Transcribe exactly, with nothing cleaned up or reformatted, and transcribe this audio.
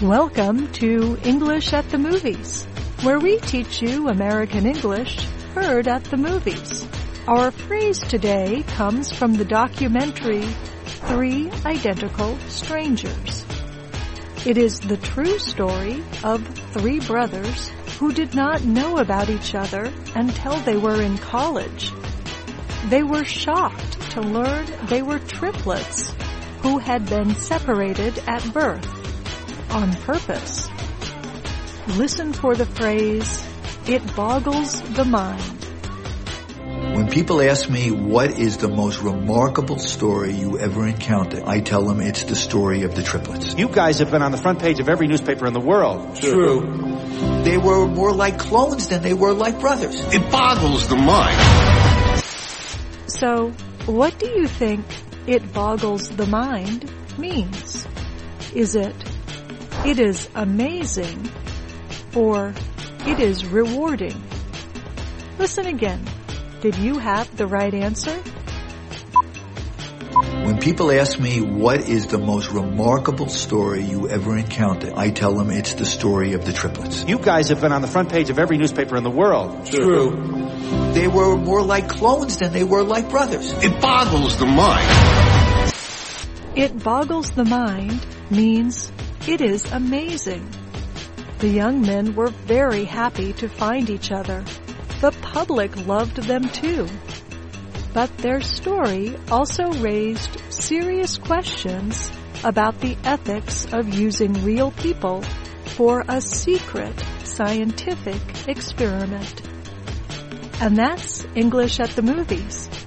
Welcome to English at the Movies, where we teach you American English heard at the movies. Our phrase today comes from the documentary Three Identical Strangers. It is the true story of three brothers who did not know about each other until they were in college. They were shocked to learn they were triplets who had been separated at birth on purpose. Listen for the phrase, "It boggles the mind." When people ask me what is the most remarkable story you ever encountered, I tell them it's the story of the triplets. You guys have been on the front page of every newspaper in the world. True. They were more like clones than they were like brothers. It boggles the mind. So, what do you think "it boggles the mind" means? Is it, "it is amazing," or "it is rewarding"? Listen again. Did you have the right answer? When people ask me what is the most remarkable story you ever encountered, I tell them it's the story of the triplets. You guys have been on the front page of every newspaper in the world. True. They were more like clones than they were like brothers. It boggles the mind. It boggles the mind means it is amazing. The young men were very happy to find each other. The public loved them too. But their story also raised serious questions about the ethics of using real people for a secret scientific experiment. And that's English at the Movies.